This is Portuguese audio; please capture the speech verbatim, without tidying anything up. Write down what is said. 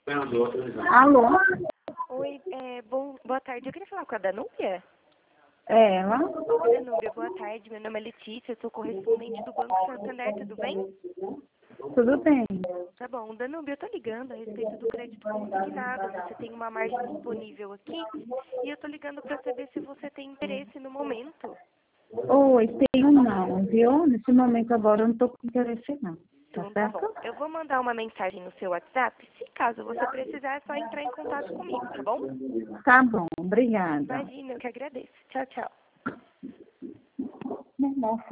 Alô? Oi, é, bom, boa tarde. Eu queria falar com a Danúbia. É ela? Oi, Danúbia, boa tarde. Meu nome é Letícia, eu sou correspondente do Banco Santander, tudo bem? Tudo bem. Tá bom. Danúbia, eu tô ligando a respeito do crédito consignado. Você tem uma margem disponível aqui e eu tô ligando para saber se você tem interesse no momento. Oi, tenho não, viu? Nesse momento agora eu não tô com interesse não. Tá Então tá bom. certo? Eu vou mandar uma mensagem no seu WhatsApp. Se caso você precisar, é só entrar em contato comigo, tá bom? Tá bom, obrigada. Imagina, eu que agradeço. Tchau, tchau. Nossa.